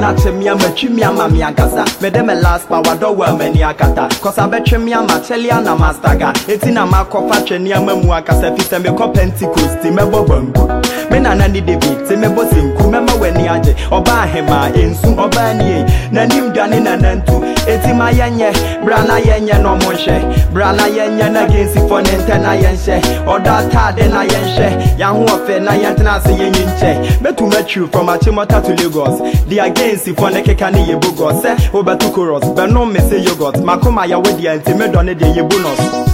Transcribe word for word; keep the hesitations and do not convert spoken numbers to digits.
catch me, I'm a chimney, I'm a miagasa. Me dem a last power, do well many akata. Cause I bet me, I'm a telly and a mastaga. It's in a marco patch and near Mamuaka, if I'm a cop Pentecost, me bobungu. Men and any debate, me bossing, remember when the aje, or buy him, in soon or banny, Nanim Danin and Nantu. It's in my yanya, Brana yanya no monshe, Brana yanya against it for Nintana yanshe, or that tad and I yanshe, Yang Wafe, Nayantana saying inche. But to met you from Achimota to Lagos, the against it for Nekekani Yebugos, over to Kuros, but no message you got, Makoma Yawadi and Timedone de Yebunos.